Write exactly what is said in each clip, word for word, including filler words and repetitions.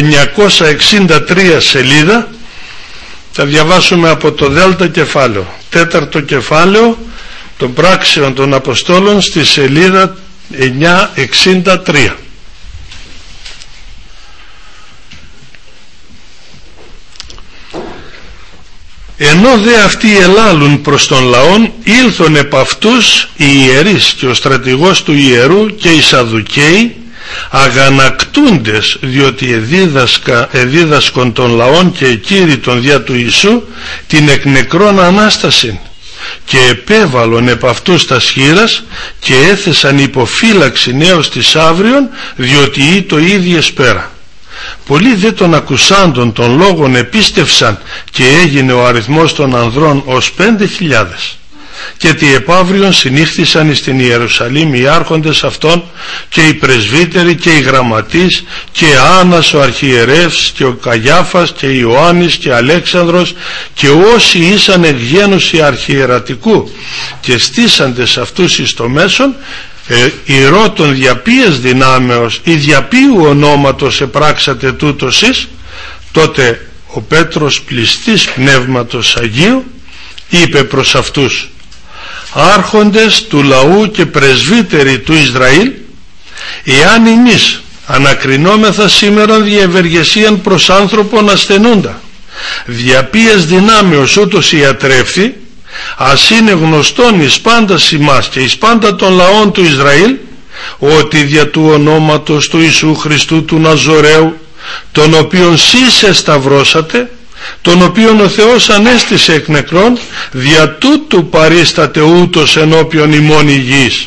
εννιακόσια εξήντα τρία σελίδα. Θα διαβάσουμε από το δέλτα κεφάλαιο, τέταρτο κεφάλαιο των πράξεων των Αποστόλων, στη σελίδα εννιακόσια εξήντα τρία. Ενώ δε αυτοί ελάλουν προς τον λαόν, ήλθον επ' αυτούς οι ιερείς και ο στρατηγός του ιερού και οι Σαδουκαίοι, αγανακτούντες, διότι εδίδασκα, εδίδασκον των λαών και εκήρυτον δια του Ιησού την εκ νεκρών Ανάσταση, και επέβαλον επ' αυτούς τα σχήρας και έθεσαν υποφύλαξη έως της αύριον, διότι ή το ίδιο σπέρα. Πολλοί δε των ακουσάντων των λόγων επίστευσαν, και έγινε ο αριθμός των ανδρών ως πέντε χιλιάδες. Και τι επαύριον συνήχθησαν στην Ιερουσαλήμ οι άρχοντες αυτών και οι πρεσβύτεροι και οι γραμματείς και Άννας ο αρχιερεύς και ο Καγιάφας και Ιωάννης και Αλέξανδρος και όσοι ήσαν εκ γένους αρχιερατικού, και στήσαντες αυτούς εις το μέσον ε, ηρώτων διαπίας δυνάμεως ή διαπίου ονόματος επράξατε τούτος εις. Τότε ο Πέτρος, πληστής πνεύματος Αγίου, είπε προς αυτούς: άρχοντες του λαού και πρεσβύτεροι του Ισραήλ, εάν εμείς ανακρινόμεθα σήμερον διευεργεσίαν προς άνθρωπον ασθενούντα, διαπίας δυνάμεως ούτως ιατρεύθη, ας είναι γνωστόν εις πάντα ημάς και εις πάντα των λαών του Ισραήλ, ότι δια του ονόματος του Ιησού Χριστού του Ναζωραίου, τον οποίον σεις εσταυρώσατε, τον οποίον ο Θεός ανέστησε εκ νεκρών, δια τούτου παρίσταται ούτως ενώπιον ημών υγιής.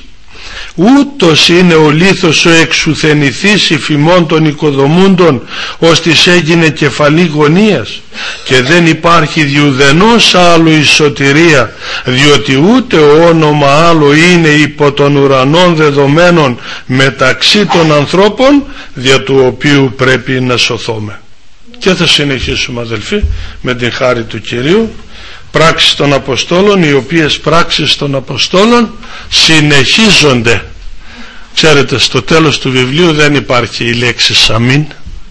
Ούτως είναι ο λίθος ο εξουθενηθής υφημών των οικοδομούντων, ώστις έγινε κεφαλή γωνίας, και δεν υπάρχει διουδενός άλλου η σωτηρία, διότι ούτε όνομα άλλο είναι υπό των ουρανών δεδομένων μεταξύ των ανθρώπων, δια του οποίου πρέπει να σωθούμε. Και θα συνεχίσουμε, αδελφοί, με την χάρη του Κυρίου, πράξεις των Αποστόλων, οι οποίες πράξεις των Αποστόλων συνεχίζονται. Ξέρετε, στο τέλος του βιβλίου δεν υπάρχει η λέξη αμήν.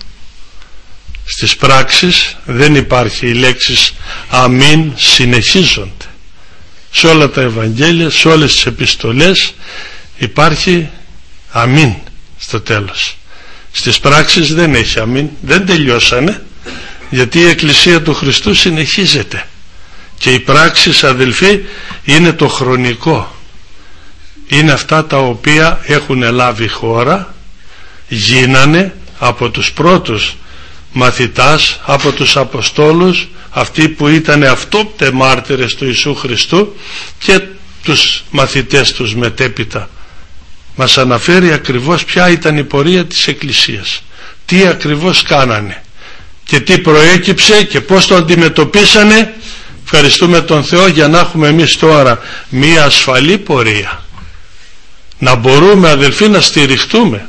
Στις πράξεις δεν υπάρχει η λέξη αμήν, συνεχίζονται. Σε όλα τα Ευαγγέλια, σε όλες τις επιστολές υπάρχει αμήν στο τέλος. Στις πράξεις δεν έχει αμήν, δεν τελειώσανε, γιατί η Εκκλησία του Χριστού συνεχίζεται. Και οι πράξεις, αδελφοί, είναι το χρονικό. Είναι αυτά τα οποία έχουν λάβει χώρα, γίνανε από τους πρώτους μαθητάς, από τους Αποστόλους, αυτοί που ήταν αυτόπτε μάρτυρες του Ιησού Χριστού, και τους μαθητές τους μετέπειτα. Μας αναφέρει ακριβώς ποια ήταν η πορεία της Εκκλησίας, τι ακριβώς κάνανε και τι προέκυψε και πώς το αντιμετωπίσανε. Ευχαριστούμε τον Θεό για να έχουμε εμείς τώρα μία ασφαλή πορεία, να μπορούμε, αδελφοί, να στηριχτούμε.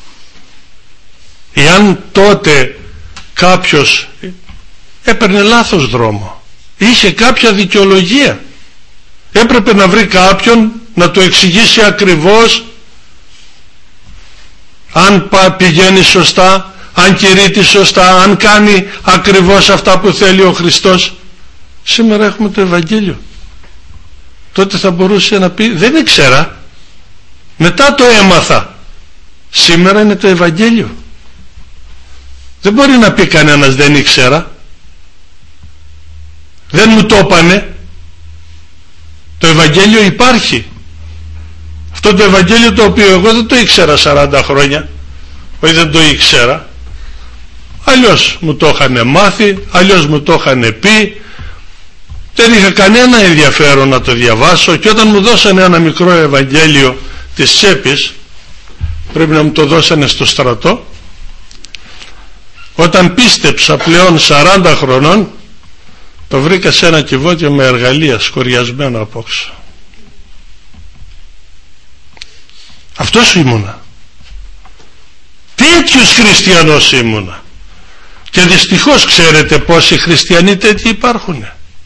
Εάν τότε κάποιος έπαιρνε λάθος δρόμο, είχε κάποια δικαιολογία, έπρεπε να βρει κάποιον να του εξηγήσει ακριβώς αν πηγαίνει σωστά, αν κηρύττει σωστά, αν κάνει ακριβώς αυτά που θέλει ο Χριστός. Σήμερα έχουμε το Ευαγγέλιο. Τότε θα μπορούσε να πει: δεν ήξερα, μετά το έμαθα. Σήμερα είναι το Ευαγγέλιο. Δεν μπορεί να πει κανένας δεν ήξερα, δεν μου το έπανε. Το Ευαγγέλιο υπάρχει. Αυτό το Ευαγγέλιο το οποίο εγώ δεν το ήξερα σαράντα χρόνια, όχι δεν το ήξερα, αλλιώς μου το είχαν μάθει, αλλιώς μου το είχαν πει, δεν είχα κανένα ενδιαφέρον να το διαβάσω. Και όταν μου δώσανε ένα μικρό Ευαγγέλιο της τσέπης, πρέπει να μου το δώσανε στο στρατό, όταν πίστεψα πλέον σαράντα χρονών, το βρήκα σε ένα κυβότιο με εργαλεία σκοριασμένο απόξω. Αυτός ήμουνα, τέτοιος χριστιανός ήμουνα. Και δυστυχώς ξέρετε πόσοι χριστιανοί τέτοιοι υπάρχουν.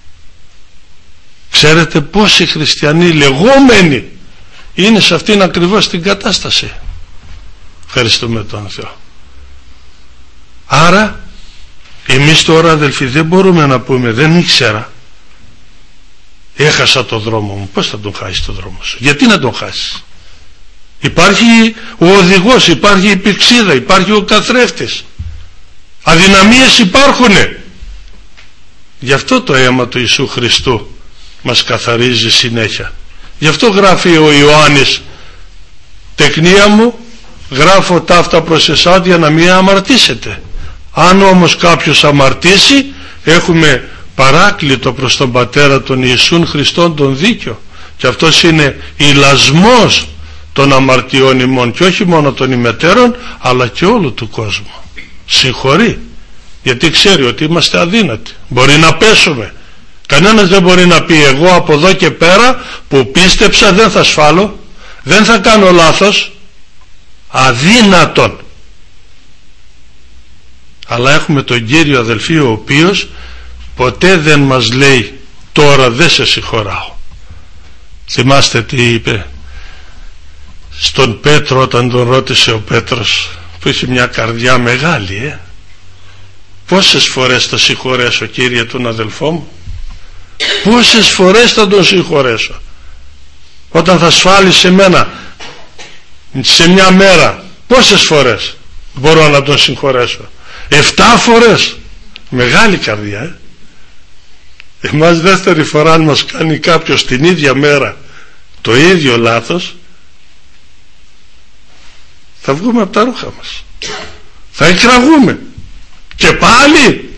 Ξέρετε πόσοι χριστιανοί λεγόμενοι είναι σε αυτήν ακριβώς την κατάσταση. Ευχαριστούμε τον Θεό. Άρα εμείς τώρα, αδελφοί, δεν μπορούμε να πούμε δεν ήξερα, έχασα το δρόμο μου. Πώς θα τον χάσεις το δρόμο σου? Γιατί να τον χάσεις? Υπάρχει ο οδηγός, υπάρχει η πηξίδα, υπάρχει ο καθρέφτης, αδυναμίες υπάρχουνε. Γι' αυτό το αίμα του Ιησού Χριστού μας καθαρίζει συνέχεια. Γι' αυτό γράφει ο Ιωάννης, τεκνία μου γράφω ταύτα προς εσάς για να μην αμαρτήσετε. Αν όμως κάποιος αμαρτήσει, έχουμε παράκλητο προς τον Πατέρα τον Ιησούν Χριστόν τον δίκιο, και αυτός είναι ηλασμός των αμαρτιών ημών, και όχι μόνο των ημετέρων αλλά και όλου του κόσμου. Συγχωρεί, γιατί ξέρει ότι είμαστε αδύνατοι, μπορεί να πέσουμε. Κανένας δεν μπορεί να πει εγώ από εδώ και πέρα που πίστεψα δεν θα σφάλω, δεν θα κάνω λάθος. Αδύνατον. Αλλά έχουμε τον Κύριο, αδελφοί, ο οποίος ποτέ δεν μας λέει τώρα δεν σε συγχωράω. Θυμάστε τι είπε στον Πέτρο όταν τον ρώτησε ο Πέτρος, που είχε μια καρδιά μεγάλη, ε? Πόσες φορές θα συγχωρέσω, Κύριε, τον αδελφό μου? Πόσες φορές θα τον συγχωρέσω? Όταν θα σφάλει σε μένα σε μια μέρα, πόσες φορές μπορώ να τον συγχωρέσω? Εφτά φορές. Μεγάλη καρδιά, ε? Εμάς δεύτερη φορά αν μας κάνει κάποιος την ίδια μέρα το ίδιο λάθος, θα βγούμε από τα ρούχα μας, θα εκραγούμε. Και πάλι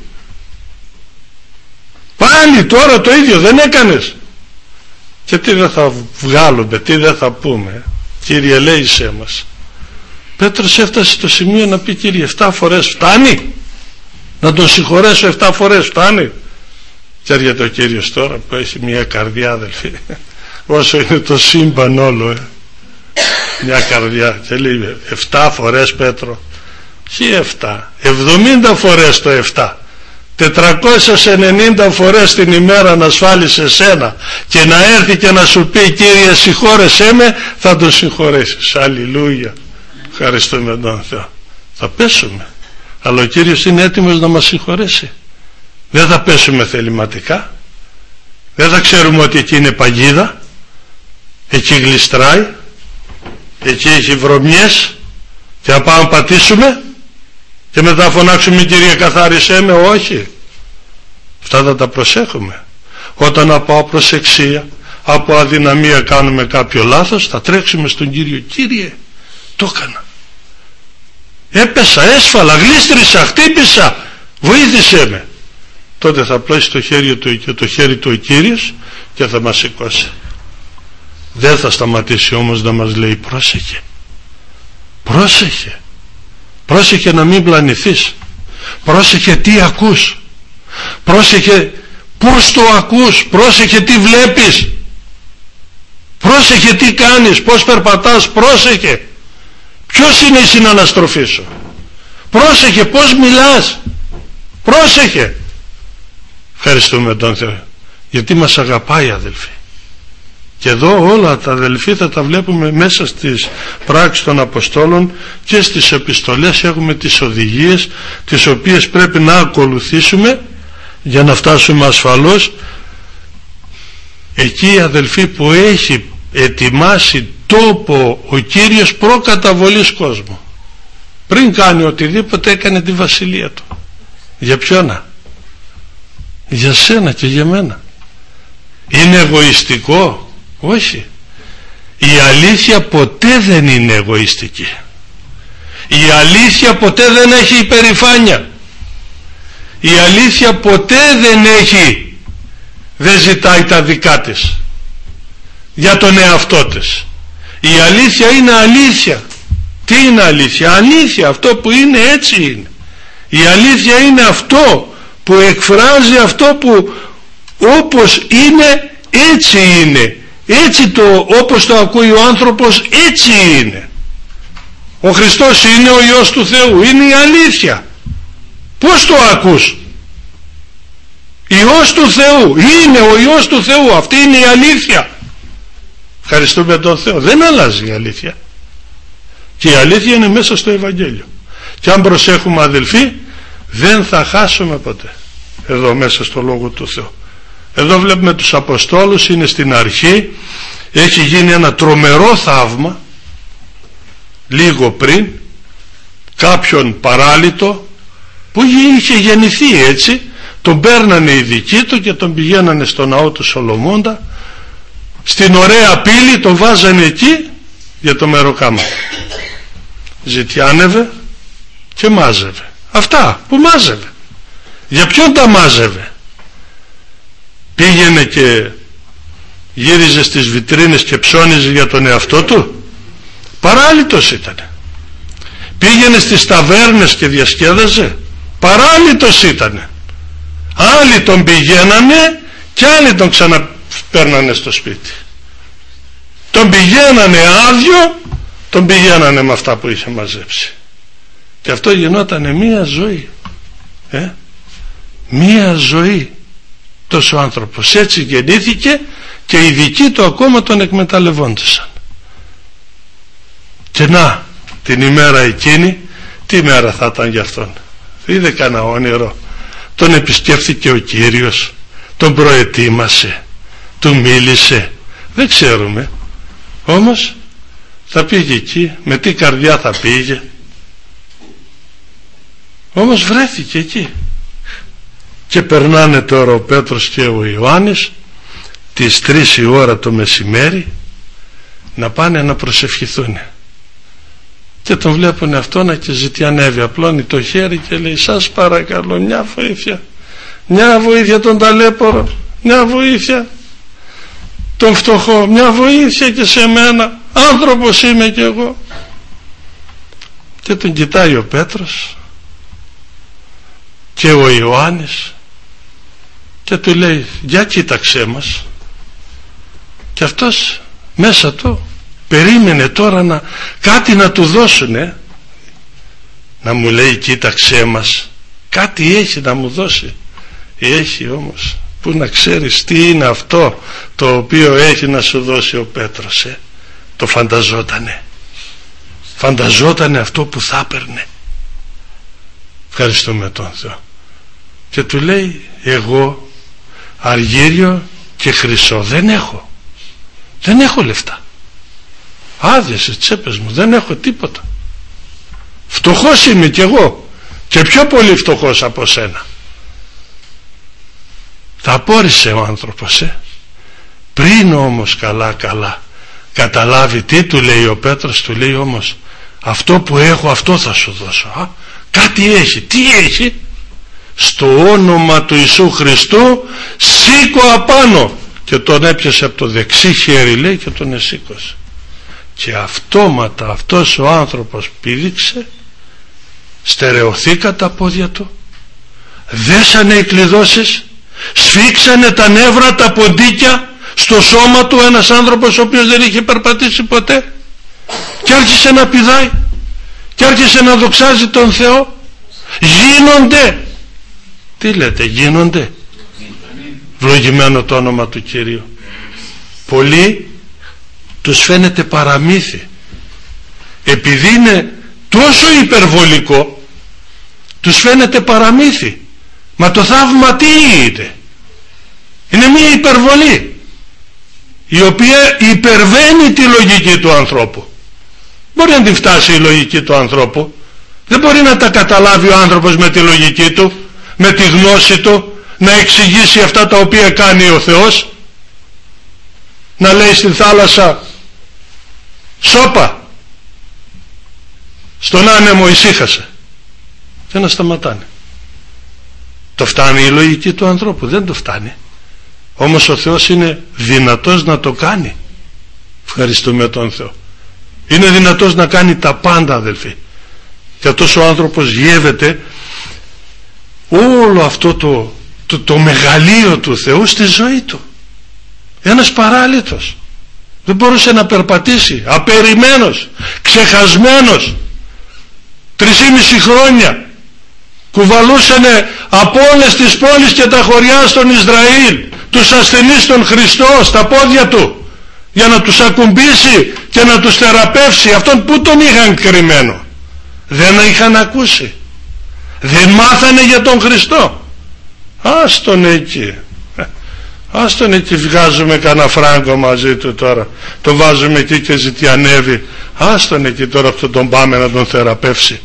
πάλι τώρα το ίδιο δεν έκανες, και τι δεν θα βγάλουμε, τι δεν θα πούμε? Κύριε, ελέησέ μας. Πέτρος έφτασε στο σημείο να πει, Κύριε, εφτά φορές φτάνει? Να τον συγχωρέσω εφτά φορές φτάνει? Και έρχεται ο Κύριος τώρα που έχει μια καρδιά, αδελφοί, όσο είναι το σύμπαν όλο, ε. μια καρδιά, και λέει εφτά φορές, Πέτρο? Τι εφτά? εβδομήντα φορές το εφτά. τετρακόσιες ενενήντα φορές την ημέρα να ασφάλεις εσένα, και να έρθει και να σου πει, Κύριε, συγχώρεσέ με, θα τον συγχωρέσεις. Αλληλούια. Ευχαριστούμε τον Θεό. Θα πέσουμε, αλλά ο Κύριος είναι έτοιμος να μας συγχωρέσει. Δεν θα πέσουμε θεληματικά, δεν θα ξέρουμε ότι εκεί είναι παγίδα, εκεί γλιστράει, εκεί έχει βρωμιές, και να πάμε πατήσουμε και μετά φωνάξουμε, Κύριε, καθάρισέ με? Όχι. Αυτά θα τα προσέχουμε. Όταν από απροσεξία, από αδυναμία κάνουμε κάποιο λάθος, θα τρέξουμε στον Κύριο, Κύριε, το έκανα, έπεσα, έσφαλα, γλίστρισα, χτύπησα, βοήθησέ με. Τότε θα πλώσει το χέρι του και το χέρι του ο Κύριος και θα μας σηκώσει. Δεν θα σταματήσει όμως να μας λέει, πρόσεχε, πρόσεχε, πρόσεχε να μην πλανηθείς, πρόσεχε τι ακούς, πρόσεχε πώς το ακούς, πρόσεχε τι βλέπεις, πρόσεχε τι κάνεις, πώς περπατάς, πρόσεχε ποιος είναι η συναναστροφή σου, πρόσεχε πώς μιλάς, πρόσεχε. Ευχαριστούμε τον Θεό, γιατί μας αγαπάει, αδελφοί. Και εδώ όλα τα, αδελφοί, θα τα βλέπουμε μέσα στις πράξεις των Αποστόλων και στις επιστολές. Έχουμε τις οδηγίες τις οποίες πρέπει να ακολουθήσουμε για να φτάσουμε ασφαλώς εκεί, αδελφοί, που έχει ετοιμάσει τόπο ο Κύριος προκαταβολής κόσμου. Πριν κάνει οτιδήποτε έκανε τη βασιλεία του. Για ποιόνα? Για σένα και για μένα. Είναι εγωιστικό? Όχι. Η αλήθεια ποτέ δεν είναι εγωιστική. Η αλήθεια ποτέ δεν έχει υπερηφάνεια. Η αλήθεια ποτέ δεν έχει, δεν ζητάει τα δικά της για τον εαυτό της. Η αλήθεια είναι αλήθεια. Τι είναι αλήθεια? Αλήθεια, αυτό που είναι έτσι είναι. Η αλήθεια είναι αυτό που εκφράζει αυτό που όπως είναι έτσι είναι. Έτσι το, όπως το ακούει ο άνθρωπος, έτσι είναι. Ο Χριστός είναι ο Υιός του Θεού, είναι η αλήθεια. Πώς το ακούς? Υιός του Θεού, είναι ο Υιός του Θεού, αυτή είναι η αλήθεια. Ευχαριστούμε τον Θεό. Δεν αλλάζει η αλήθεια, και η αλήθεια είναι μέσα στο Ευαγγέλιο. Και αν προσέχουμε, αδελφοί, δεν θα χάσουμε ποτέ εδώ μέσα στο Λόγο του Θεού. Εδώ βλέπουμε τους Αποστόλους, είναι στην αρχή, έχει γίνει ένα τρομερό θαύμα λίγο πριν, κάποιον παράλυτο που είχε γεννηθεί έτσι, τον παίρνανε οι δικοί του και τον πηγαίνανε στο ναό του Σολομώντα, στην ωραία πύλη τον βάζανε εκεί για το μεροκάμα, ζητιάνευε και μάζευε αυτά που μάζευε. Για ποιον τα μάζευε? Πήγαινε και γύριζε στις βιτρίνες και ψώνιζε για τον εαυτό του? Παράλυτος ήτανε. Πήγαινε στις ταβέρνες και διασκέδαζε? Παράλυτος ήτανε. Άλλοι τον πηγαίνανε και άλλοι τον ξαναπέρνανε στο σπίτι. Τον πηγαίνανε άδειο, τον πηγαίνανε με αυτά που είχε μαζέψει. Και αυτό γινότανε μία ζωή. Ε? Μία ζωή. Τόσο άνθρωπος έτσι γεννήθηκε και οι δικοί του ακόμα τον εκμεταλλευόντουσαν. Και να, την ημέρα εκείνη, τι μέρα θα ήταν για αυτόν? Είδε κανένα όνειρο? Τον επισκέφθηκε ο Κύριος, τον προετοίμασε, του μίλησε? Δεν ξέρουμε. Όμως θα πήγε εκεί, με τι καρδιά θα πήγε? Όμως βρέθηκε εκεί. Και περνάνε τώρα ο Πέτρος και ο Ιωάννης τις τρεις η ώρα το μεσημέρι να πάνε να προσευχηθούν. Και τον βλέπουν αυτόνα και ζητιανεύει, απλώνει το χέρι και λέει: σας παρακαλώ, μια βοήθεια, μια βοήθεια τον ταλέπορο, μια βοήθεια τον φτωχό, μια βοήθεια και σε μένα, άνθρωπος είμαι κι εγώ. Και τον κοιτάει ο Πέτρος και ο Ιωάννης και του λέει: για κοίταξέ μας. Και αυτός μέσα του περίμενε τώρα να, κάτι να του δώσουνε, να μου λέει κοίταξέ μας, κάτι έχει να μου δώσει. Έχει όμως, που να ξέρεις τι είναι αυτό το οποίο έχει να σου δώσει ο Πέτρος, ε? Το φανταζότανε, φανταζότανε αυτό που θα έπαιρνε. Ευχαριστούμε τον Θεό. Και του λέει: εγώ αργύριο και χρυσό δεν έχω, δεν έχω λεφτά, άδειες στις τσέπες μου, δεν έχω τίποτα, φτωχός είμαι κι εγώ και πιο πολύ φτωχός από σένα. Θα απόρρισε ο άνθρωπος, ε? Πριν όμως καλά καλά καταλάβει τι του λέει ο Πέτρος, του λέει όμως: αυτό που έχω αυτό θα σου δώσω. Α, κάτι έχει. Τι έχει? Στο όνομα του Ιησού Χριστού σήκω απάνω. Και τον έπιασε από το δεξί χέρι, λέει, και τον εσήκωσε. Και αυτόματα αυτός ο άνθρωπος πήδηξε, στερεωθήκα τα πόδια του, δέσανε οι κλειδώσεις, σφίξανε τα νεύρα, τα ποντίκια στο σώμα του, ένας άνθρωπος ο οποίος δεν είχε περπατήσει ποτέ, και άρχισε να πηδάει και άρχισε να δοξάζει τον Θεό. Γίνονται, τι λέτε, γίνονται, βλογημένο το όνομα του Κυρίου. Πολλοί τους φαίνεται παραμύθι, επειδή είναι τόσο υπερβολικό, τους φαίνεται παραμύθι. Μα το θαύμα τι είναι? Είναι μια υπερβολή η οποία υπερβαίνει τη λογική του ανθρώπου. Μπορεί να την φτάσει η λογική του ανθρώπου, δεν μπορεί να τα καταλάβει ο άνθρωπος με τη λογική του, με τη γνώση του, να εξηγήσει αυτά τα οποία κάνει ο Θεός. Να λέει στην θάλασσα σώπα, στον άνεμο ησύχασε, και να σταματάνε. Το φτάνει η λογική του ανθρώπου? Δεν το φτάνει. Όμως ο Θεός είναι δυνατός να το κάνει. Ευχαριστούμε τον Θεό. Είναι δυνατός να κάνει τα πάντα, αδελφοί. Και αυτός ο άνθρωπος γεύεται όλο αυτό το, το, το μεγαλείο του Θεού στη ζωή του. Ένας παράλυτος, δεν μπορούσε να περπατήσει, απερημένος, ξεχασμένος, τρισήμιση χρόνια κουβαλούσανε από όλες τις πόλεις και τα χωριά στον Ισραήλ τους ασθενείς των Χριστό στα πόδια του, για να τους ακουμπήσει και να τους θεραπεύσει. Αυτόν που τον είχαν κρυμμένο? Δεν είχαν ακούσει. Δεν μάθανε για τον Χριστό. Άστον εκεί. Άστον εκεί, βγάζουμε κανένα φράγκο μαζί του τώρα. Το βάζουμε εκεί και ζητιανεύει. Άστον εκεί τώρα, αυτό τον πάμε να τον θεραπεύσει.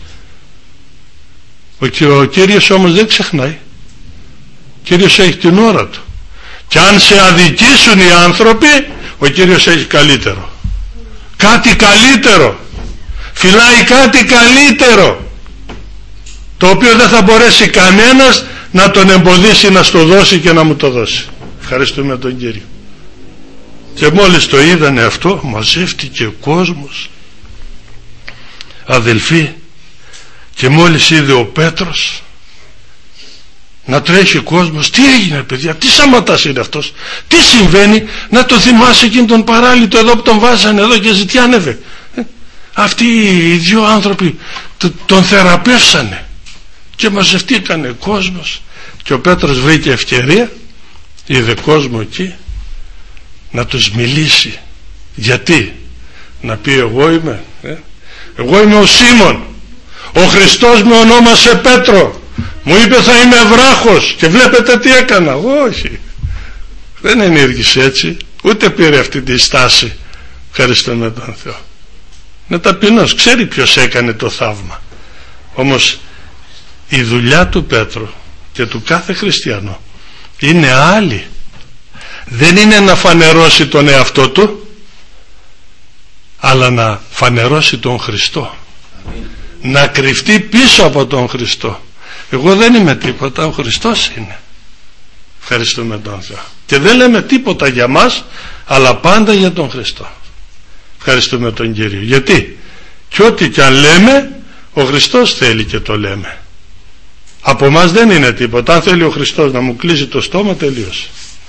Ο, ο Κύριος όμως δεν ξεχνάει. Ο Κύριος έχει την ώρα του. Και αν σε αδικήσουν οι άνθρωποι, ο Κύριος έχει καλύτερο. Κάτι καλύτερο. Φυλάει κάτι καλύτερο, το οποίο δεν θα μπορέσει κανένας να τον εμποδίσει να στο δώσει και να μου το δώσει. Ευχαριστούμε τον Κύριο. Και μόλις το είδανε αυτό, μαζεύτηκε ο κόσμος, αδελφοί, και μόλις είδε ο Πέτρος να τρέχει ο κόσμος, τι έγινε παιδιά, τι σαματάς είναι αυτός, τι συμβαίνει, να το θυμάσαι εκείνον τον παράλυτο εδώ που τον βάζανε εδώ και ζητιάνευε. Αυτοί οι δύο άνθρωποι τον θεραπεύσανε και μαζευτήκανε κόσμος, και ο Πέτρος βρήκε ευκαιρία, είδε κόσμο εκεί, να τους μιλήσει. Γιατί? Να πει εγώ είμαι ε? εγώ είμαι ο Σίμων, ο Χριστός με ονόμασε Πέτρο, μου είπε θα είμαι βράχος, και βλέπετε τι έκανα. Όχι, δεν ενήργησε έτσι, ούτε πήρε αυτή τη στάση. Ευχαριστούμε τον Θεό. Είναι ταπεινός, ξέρει ποιος έκανε το θαύμα. Όμως η δουλειά του Πέτρου και του κάθε χριστιανού είναι άλλη. Δεν είναι να φανερώσει τον εαυτό του, αλλά να φανερώσει τον Χριστό. Αμήν. Να κρυφτεί πίσω από τον Χριστό. Εγώ δεν είμαι τίποτα, ο Χριστός είναι. Ευχαριστούμε τον Θεό. Και δεν λέμε τίποτα για μας, αλλά πάντα για τον Χριστό. Ευχαριστούμε τον Κύριο. Γιατί? Και ό,τι κι αν λέμε, ο Χριστός θέλει και το λέμε. Από μας δεν είναι τίποτα. Αν θέλει ο Χριστός να μου κλείσει το στόμα, τελείωσε.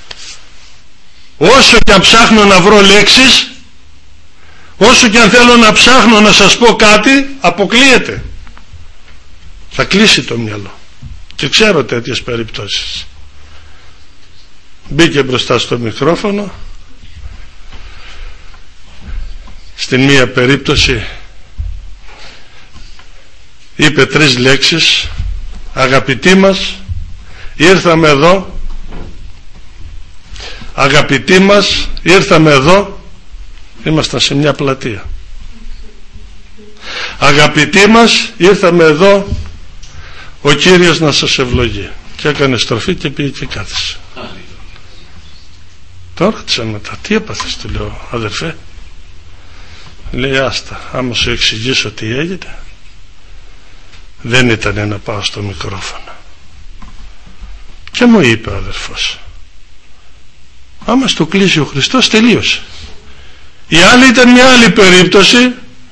Όσο κι αν ψάχνω να βρω λέξεις, όσο κι αν θέλω να ψάχνω να σας πω κάτι, αποκλείεται. Θα κλείσει το μυαλό. Και ξέρω τέτοιες περιπτώσεις. Μπήκε μπροστά στο μικρόφωνο. Στην μία περίπτωση είπε τρεις λέξεις: αγαπητοί μας, ήρθαμε εδώ, αγαπητοί μας, ήρθαμε εδώ, ήμασταν σε μια πλατεία, αγαπητοί μας, ήρθαμε εδώ, ο Κύριος να σας ευλογεί. Και έκανε στροφή και πήγε και κάθισε. Τώρα ρώτησα μετά, τι έπαθες? Του λέω, αδερφέ. Λέει, άστα, άμα σου εξηγήσω τι έγινε. Δεν ήταν να πάω στο μικρόφωνο. Και μου είπε ο αδερφός, άμα στο κλείσει ο Χριστός, τελείωσε. Η άλλη ήταν μια άλλη περίπτωση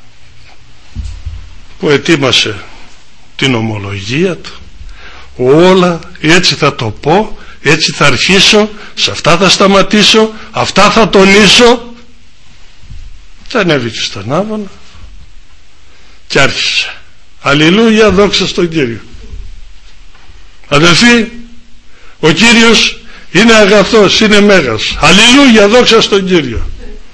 που ετοίμασε την ομολογία του, όλα, έτσι θα το πω, έτσι θα αρχίσω, σε αυτά θα σταματήσω, αυτά θα τονίσω. Και ανέβηκε στον άβονα και άρχισε. Αλληλούια, δόξα στον Κύριο. Αδελφοί, ο Κύριος είναι αγαθός, είναι μέγας. Αλληλούια, δόξα στον Κύριο.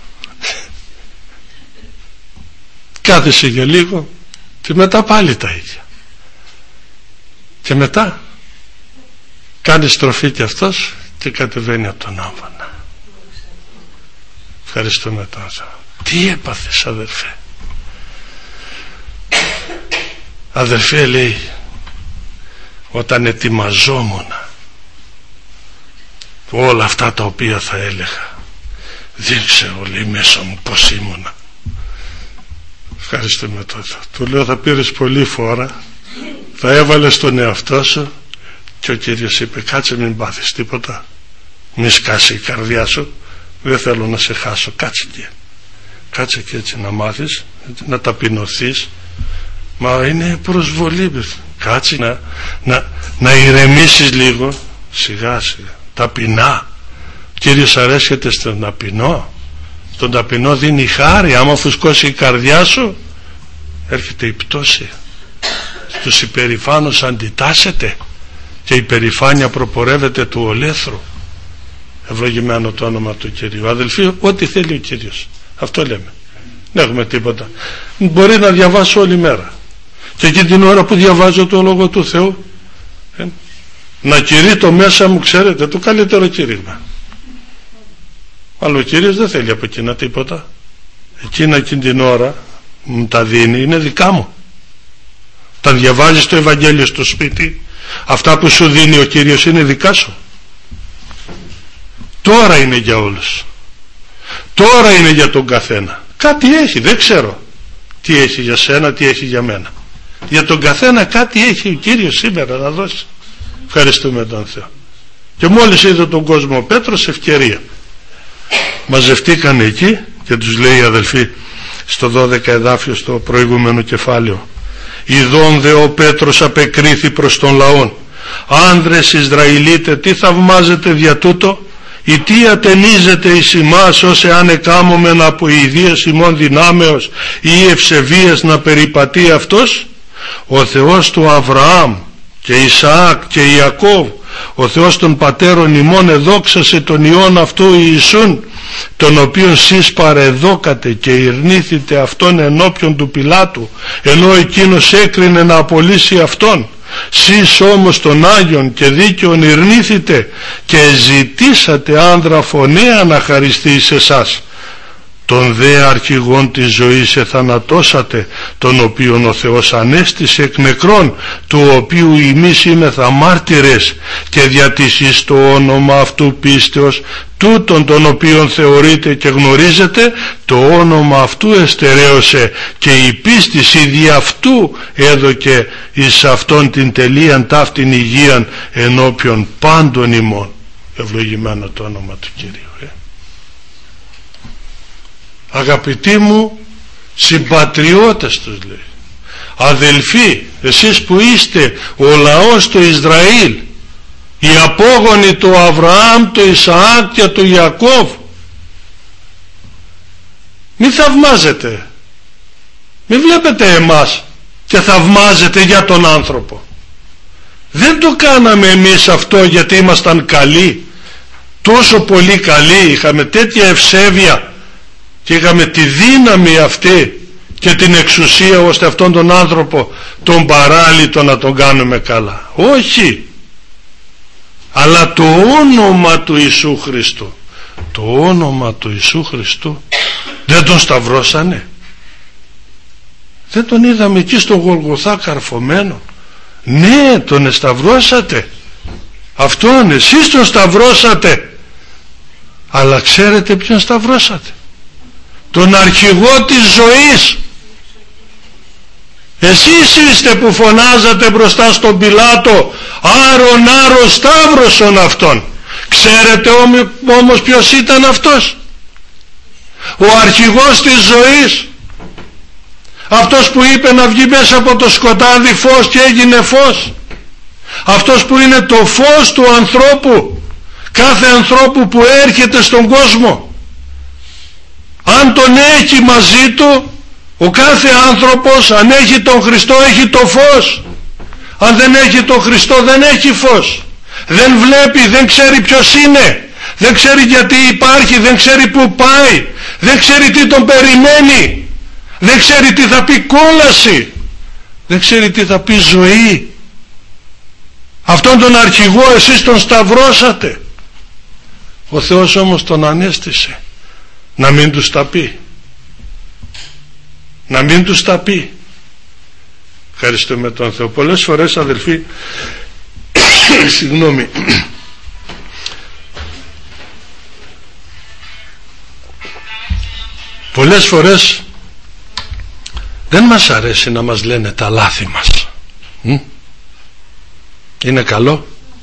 Κάθισε για λίγο και μετά πάλι τα ίδια. Και μετά κάνει στροφή και αυτός και κατεβαίνει από τον άβονα. Ευχαριστούμε τον Θεό. Τι έπαθες, αδερφέ? Αδερφέ, λέει, όταν ετοιμαζόμουν όλα αυτά τα οποία θα έλεγα, δεν ξέρω, λέει, μέσα μου πως ήμουνα. Ευχαριστούμε τον Θεό. Του λέω, θα πήρες πολύ φόρα, θα έβαλες τον εαυτό σου. Και ο Κύριος είπε, κάτσε, μην πάθεις τίποτα, μη σκάσει η καρδιά σου, δεν θέλω να σε χάσω, κάτσε και κάτσε και έτσι να μάθεις, να ταπεινωθείς. Μα είναι προσβολή, κάτσε να, να, να ηρεμήσεις λίγο, σιγά σιγά, ταπεινά. Ο Κύριος αρέσκεται στον ταπεινό. Στον ταπεινό δίνει χάρη. Άμα φουσκώσει η καρδιά σου, έρχεται η πτώση. Στους υπερηφάνους αντιτάσσεται και η περηφάνεια προπορεύεται του ολέθρου. Ευλογημένο το όνομα του Κυρίου. Αδελφοί, ό,τι θέλει ο Κύριος, αυτό λέμε. Δεν έχουμε τίποτα. Μπορεί να διαβάσω όλη μέρα Και εκεί την ώρα που διαβάζω το Λόγο του Θεού, ε, να κηρύττω μέσα μου, ξέρετε, το καλύτερο κήρυγμα. Αλλά ο Κύριος δεν θέλει από εκείνα τίποτα. Εκείνα εκείνη την ώρα μου τα δίνει, είναι δικά μου. Τα διαβάζεις το Ευαγγέλιο στο σπίτι, αυτά που σου δίνει ο Κύριος είναι δικά σου. Τώρα είναι για όλους. Τώρα είναι για τον καθένα. Κάτι έχει, δεν ξέρω τι έχει για σένα, τι έχει για μένα. Για τον καθένα κάτι έχει ο Κύριος σήμερα να δώσει. Ευχαριστούμε τον Θεό. Και μόλις είδε τον κόσμο ο Πέτρος, ευκαιρία. Μαζευτήκαν εκεί και τους λέει, αδελφοί, στο δώδεκα εδάφιο, στο προηγούμενο κεφάλαιο, «Ιδών δε ο Πέτρος απεκρίθη προς τον λαόν, άνδρες Ισραηλίτε, τι θαυμάζετε δια τούτο, ή τι ατενίζετε εις ημάς, ως εάν εκάμωμεν από ιδίας ημών δυνάμεως ή ευσεβίας να περιπατεί αυτός? Ο Θεός του Αβραάμ και Ισαάκ και Ιακώβ, ο Θεός των πατέρων ημών εδόξασε τον Υιόν αυτού Ιησούν, τον οποίον σεις παρεδόκατε και ειρνήθητε αυτόν ενώπιον του Πιλάτου, ενώ εκείνος έκρινε να απολύσει αυτόν. Σεις όμως τον Άγιον και δίκαιον ειρνήθητε και ζητήσατε άνδρα φωνέα να χαριστεί σε εσάς. Τον δε αρχηγόν της ζωής εθανατώσατε, τον οποίον ο Θεός ανέστησε εκ νεκρών, του οποίου εμείς είμεθα μάρτυρες, και δια της εις το όνομα αυτού πίστεως, τούτον τον οποίον θεωρείτε και γνωρίζετε, το όνομα αυτού εστερέωσε, και η πίστης η δι' αυτού έδωκε εις αυτόν την τελείαν ταύτην υγείαν ενώπιον πάντων ημών. Ευλογημένο το όνομα του Κυρίου. Ε. Αγαπητοί μου συμπατριώτες, τους λέει, αδελφοί, εσείς που είστε ο λαός του Ισραήλ, οι απόγονοι του Αβραάμ, του Ισαάκ και του Ιακώβ, μη θαυμάζετε, μη βλέπετε εμάς και θαυμάζετε για τον άνθρωπο. Δεν το κάναμε εμείς αυτό γιατί ήμασταν καλοί, τόσο πολύ καλοί, είχαμε τέτοια ευσέβεια και είχαμε τη δύναμη αυτή και την εξουσία ώστε αυτόν τον άνθρωπο τον παράλυτο να τον κάνουμε καλά. Όχι, αλλά το όνομα του Ιησού Χριστού, το όνομα του Ιησού Χριστού, δεν τον σταυρώσανε? Δεν τον είδαμε εκεί στον Γολγοθά καρφωμένο? Ναι, τον εσταυρώσατε, αυτόν εσείς τον σταυρώσατε, αλλά ξέρετε ποιον σταυρώσατε? Τον αρχηγό της ζωής. Εσείς είστε που φωνάζατε μπροστά στον Πιλάτο, άρον άρον σταύρωσον αυτόν. Ξέρετε όμως ποιος ήταν αυτός? Ο αρχηγός της ζωής, αυτός που είπε να βγει μέσα από το σκοτάδι φως και έγινε φως, αυτός που είναι το φως του ανθρώπου, κάθε ανθρώπου που έρχεται στον κόσμο. Αν τον έχει μαζί του, ο κάθε άνθρωπος, αν έχει τον Χριστό, έχει το φως. Αν δεν έχει τον Χριστό, δεν έχει φως. Δεν βλέπει, δεν ξέρει ποιος είναι, δεν ξέρει γιατί υπάρχει, δεν ξέρει που πάει, δεν ξέρει τι τον περιμένει, δεν ξέρει τι θα πει κόλαση, δεν ξέρει τι θα πει ζωή. Αυτόν τον αρχηγό εσείς τον σταυρώσατε. Ο Θεός όμως τον ανέστησε να μην τους τα πει, να μην τους τα πει. Ευχαριστούμε τον Θεό. Πολλές φορές, αδελφοί, συγγνώμη, πολλές φορές δεν μας αρέσει να μας λένε τα λάθη μας. Είναι καλό?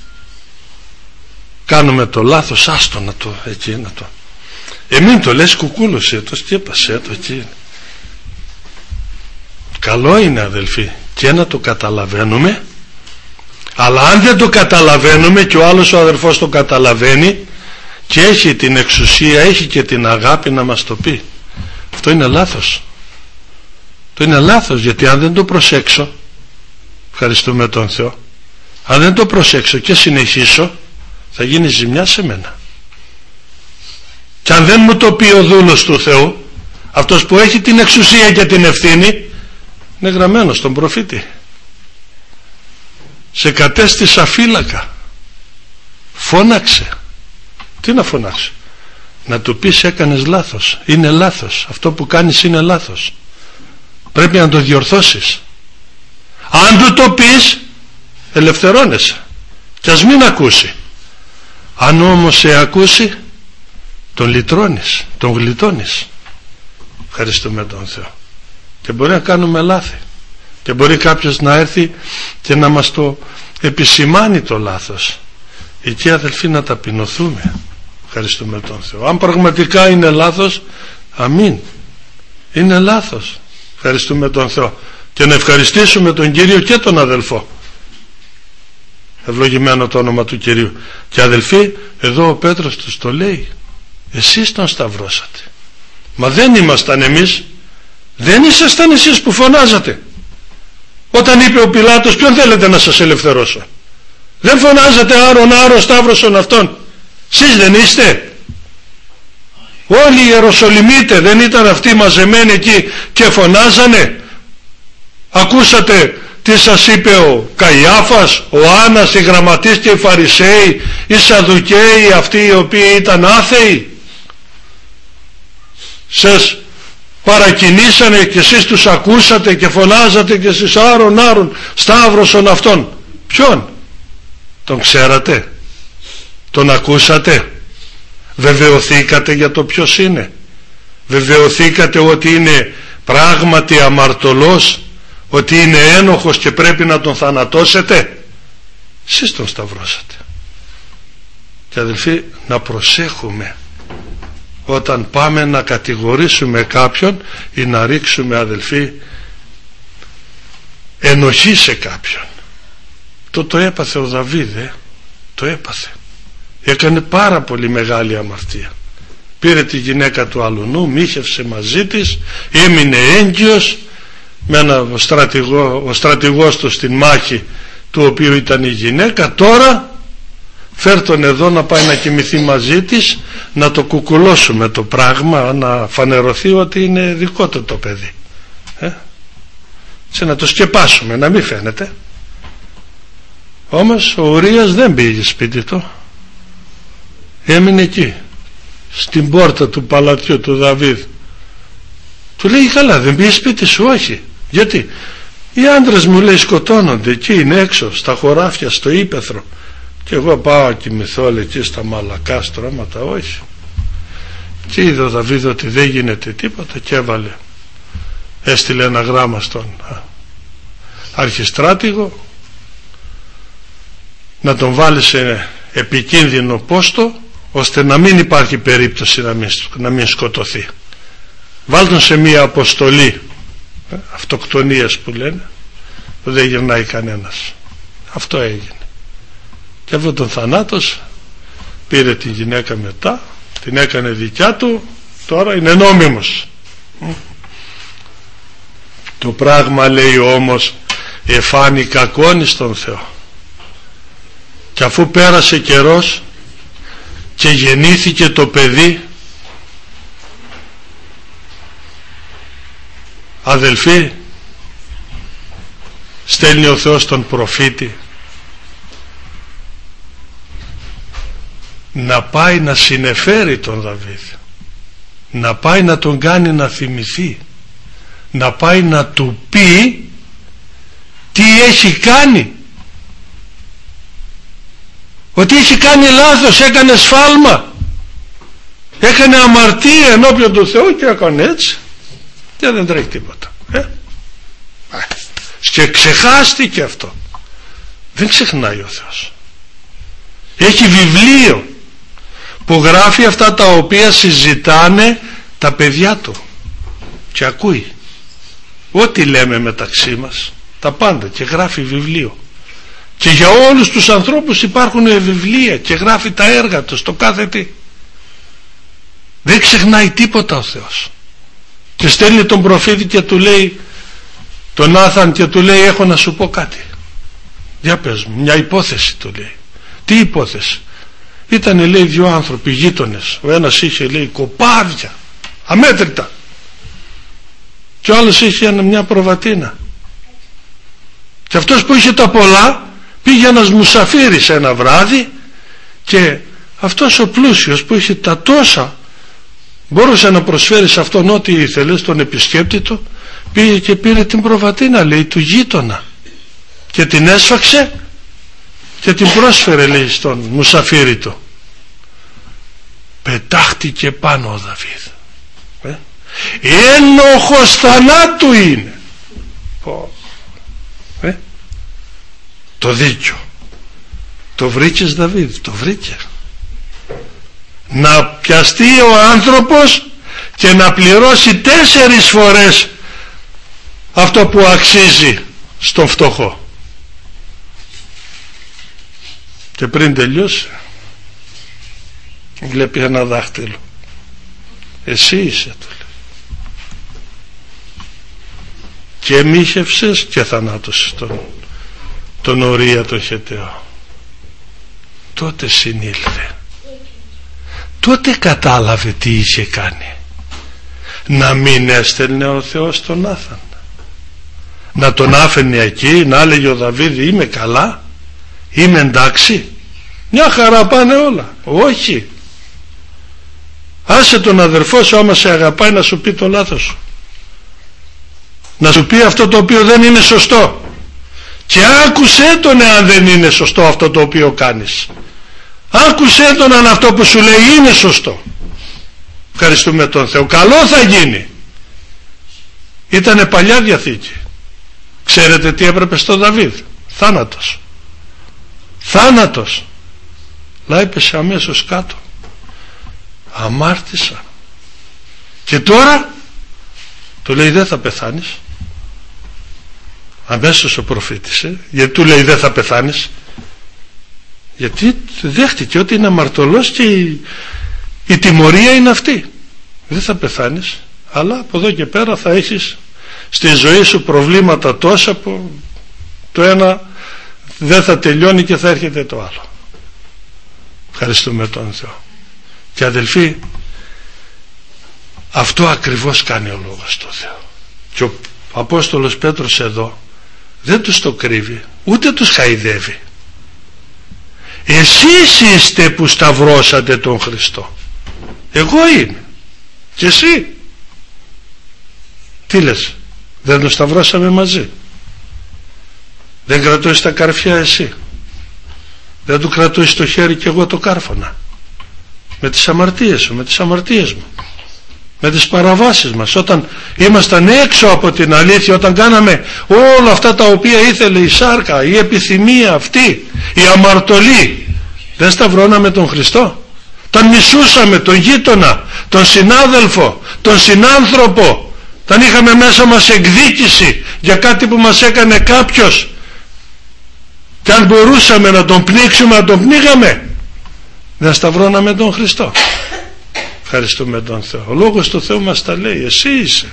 Κάνουμε το λάθος, άστο να το εκεί, να το εμείς το λες, κουκούλωσε το, σκέπασε το εκεί. Καλό είναι, αδελφοί, και να το καταλαβαίνουμε, αλλά αν δεν το καταλαβαίνουμε και ο άλλος ο αδερφός το καταλαβαίνει και έχει την εξουσία, έχει και την αγάπη να μας το πει, αυτό είναι λάθος. Το είναι λάθος, γιατί αν δεν το προσέξω, ευχαριστούμε τον Θεό, αν δεν το προσέξω και συνεχίσω, θα γίνει ζημιά σε μένα. Και αν δεν μου το πει ο δούλος του Θεού, αυτός που έχει την εξουσία και την ευθύνη, Είναι γραμμένο στον προφήτη. Σε κατέστησα αφύλακα. Φώναξε. Τι να φωνάξει? Να του πεις έκανες λάθος. Είναι λάθος. Αυτό που κάνεις είναι λάθος. Πρέπει να το διορθώσεις. Αν του το πεις, ελευθερώνεσαι. Κι ας μην ακούσει. Αν όμως σε ακούσει, τον λυτρώνεις, τον γλιτώνεις. Ευχαριστούμε τον Θεό. Και μπορεί να κάνουμε λάθη. Και μπορεί κάποιος να έρθει και να μας το επισημάνει το λάθος. Εκεί, αδελφοί, να ταπεινωθούμε. Ευχαριστούμε τον Θεό. Αν πραγματικά είναι λάθος, αμήν. Είναι λάθος. Ευχαριστούμε τον Θεό. Και να ευχαριστήσουμε τον Κύριο και τον αδελφό. Ευλογημένο το όνομα του Κυρίου. Και αδελφοί, εδώ ο Πέτρος τους το λέει. Εσείς τον σταυρώσατε. Μα δεν ήμασταν εμείς. Δεν ήσασταν εσείς που φωνάζατε. Όταν είπε ο Πιλάτος, ποιον θέλετε να σας ελευθερώσω? Δεν φωνάζατε άρον άρον σταύρωσον αυτόν? Εσείς δεν είστε? Όλοι οι Ιεροσολυμίτες δεν ήταν αυτοί μαζεμένοι εκεί και φωνάζανε? Ακούσατε τι σας είπε ο Καϊάφας, ο Άννας, οι γραμματείς και οι Φαρισαίοι, οι Σαδουκαίοι, αυτοί οι οποίοι ήταν άθεοι? Σας παρακινήσανε και εσείς τους ακούσατε και φωνάζατε και εσείς άρον άρον σταύρωσον αυτόν? Ποιον? Τον ξέρατε? Τον ακούσατε? Βεβαιωθήκατε για το ποιος είναι? Βεβαιωθήκατε ότι είναι πράγματι αμαρτωλός, ότι είναι ένοχος και πρέπει να τον θανατώσετε? Εσείς τον σταυρώσατε. Και αδελφοί, να προσέχουμε όταν πάμε να κατηγορήσουμε κάποιον ή να ρίξουμε, αδελφοί, ενοχή σε κάποιον. Το το έπαθε ο Δαβίδ, ε? το έπαθε. Έκανε πάρα πολύ μεγάλη αμαρτία. Πήρε τη γυναίκα του αλουνού, μύχευσε μαζί της, έμεινε έγκυος με ένα ο, στρατηγό, ο στρατηγός του στην μάχη, του οποίου ήταν η γυναίκα. Τώρα φέρ τον εδώ να πάει να κοιμηθεί μαζί της, να το κουκουλώσουμε το πράγμα, να φανερωθεί ότι είναι δικό του το παιδί, ε? σε να το σκεπάσουμε, να μην φαίνεται. Όμως ο Ουρίας δεν πήγε σπίτι του, έμεινε εκεί στην πόρτα του παλατιού του Δαβίδ. Του λέει, καλά, δεν πήγε σπίτι σου? Όχι. Γιατί? Οι άντρες μου, λέει, σκοτώνονται εκεί, είναι έξω στα χωράφια, στο ύπαιθρο, και εγώ πάω να κοιμηθώ εκεί στα μαλακά στρώματα? Όχι. Και είδε ο Δαβίδ ότι δεν γίνεται τίποτα και έβαλε, έστειλε ένα γράμμα στον αρχιστράτηγο να τον βάλει σε επικίνδυνο πόστο, ώστε να μην υπάρχει περίπτωση να μην, να μην σκοτωθεί. Βάλ τον σε μία αποστολή αυτοκτονίας που λένε, που δεν γυρνάει κανένας. Αυτό έγινε. Και αυτόν τον θανάτος πήρε τη γυναίκα μετά, την έκανε δικιά του, τώρα είναι νόμιμος. Το πράγμα, λέει, όμως εφάνει κακόνη στον Θεό. Και αφού πέρασε καιρός και γεννήθηκε το παιδί, αδελφοί, στέλνει ο Θεός τον προφήτη να πάει να συνεφέρει τον Δαβίδ, να πάει να τον κάνει να θυμηθεί, να πάει να του πει τι έχει κάνει, ότι έχει κάνει λάθος, έκανε σφάλμα, έκανε αμαρτία ενώπιον του Θεού και έκανε έτσι και δεν τρέχει τίποτα, ε? και ξεχάστηκε αυτό. Δεν ξεχνάει ο Θεός. Έχει βιβλίο που γράφει αυτά τα οποία συζητάνε τα παιδιά του και ακούει ό,τι λέμε μεταξύ μας, τα πάντα, και γράφει βιβλίο. Και για όλους τους ανθρώπους υπάρχουν βιβλία και γράφει τα έργα τους, το κάθε τι. Δεν ξεχνάει τίποτα ο Θεός. Και στέλνει τον προφήτη και του λέει, τον Νάθαν, και του λέει, έχω να σου πω κάτι. Για πες μου, μια υπόθεση, του λέει. Τι υπόθεση? Ήτανε, λέει, δυο άνθρωποι γείτονες. Ο ένας είχε, λέει, κοπάδια αμέτρητα και ο άλλος είχε μια προβατίνα. Και αυτός που είχε τα πολλά πήγε ένας μουσαφίρης ένα βράδυ, και αυτός ο πλούσιος που είχε τα τόσα μπορούσε να προσφέρει σε αυτόν ό,τι ήθελε, στον επισκέπτη του, πήγε και πήρε την προβατίνα, λέει, του γείτονα και την έσφαξε και την πρόσφερε, λέει, στον μουσαφίρι του. Πετάχτηκε πάνω ο Δαβίδ, ε? Ένοχος θανάτου είναι. ε? Το δίκιο το βρήκες, Δαβίδ, το βρήκε. Να πιαστεί ο άνθρωπος και να πληρώσει τέσσερις φορές αυτό που αξίζει στον φτωχό. Και πριν τελειώσει βλέπει ένα δάχτυλο. Εσύ είσαι, του λέει, και μύχευσες και θανάτωσες τον, τον Ουρία τον Χεταίο. Τότε συνήλθε, τότε κατάλαβε τι είχε κάνει. Να μην έστελνε ο Θεός τον Νάθαν, να τον άφαινε εκεί, να έλεγε ο Δαβίδ, είμαι καλά, είμαι εντάξει, μια χαρά πάνε όλα. Όχι, άσε τον αδερφό σου, άμα σε αγαπάει, να σου πει το λάθος σου, να σου πει αυτό το οποίο δεν είναι σωστό, και άκουσέ τον εάν δεν είναι σωστό αυτό το οποίο κάνεις. Άκουσέ τον αν αυτό που σου λέει είναι σωστό. Ευχαριστούμε τον Θεό, καλό θα γίνει. Ήτανε παλιά Διαθήκη. Ξέρετε τι έπρεπε στο Δαβίδ? Θάνατος. Θάνατος. Λά έπεσε αμέσως κάτω. Αμάρτησα. Και τώρα του λέει δεν θα πεθάνεις. Αμέσως ο προφήτης, ε? γιατί του λέει δεν θα πεθάνεις? Γιατί δέχτηκε ότι είναι αμαρτωλός και η, η τιμωρία είναι αυτή. Δεν θα πεθάνεις, αλλά από εδώ και πέρα θα έχεις στη ζωή σου προβλήματα τόσα που το ένα δεν θα τελειώνει και θα έρχεται το άλλο. Ευχαριστούμε τον Θεό. Και αδελφοί, αυτό ακριβώς κάνει ο Λόγος του Θεού. Και ο Απόστολος Πέτρος εδώ δεν τους το κρύβει, ούτε τους χαϊδεύει. Εσείς είστε που σταυρώσατε τον Χριστό. Εγώ είμαι. Και εσύ. Τι λες? Δεν τον σταυρώσαμε μαζί? Δεν κρατώσεις τα καρφιά εσύ? Δεν του κρατώσεις το χέρι και εγώ το κάρφωνα? Με τις αμαρτίες σου, με τις αμαρτίες μου, με τις παραβάσεις μας, όταν ήμασταν έξω από την αλήθεια, όταν κάναμε όλα αυτά τα οποία ήθελε η σάρκα, η επιθυμία αυτή, η αμαρτωλή, δεν σταυρώναμε τον Χριστό? Τον μισούσαμε, τον γείτονα, τον συνάδελφο, τον συνάνθρωπο, τον είχαμε μέσα μας εκδίκηση για κάτι που μας έκανε κάποιος, και αν μπορούσαμε να τον πνίξουμε, να τον πνίγαμε? Δεν σταυρώναμε τον Χριστό? Ευχαριστούμε τον Θεό. Ο Λόγος του Θεού μας τα λέει. Εσύ είσαι.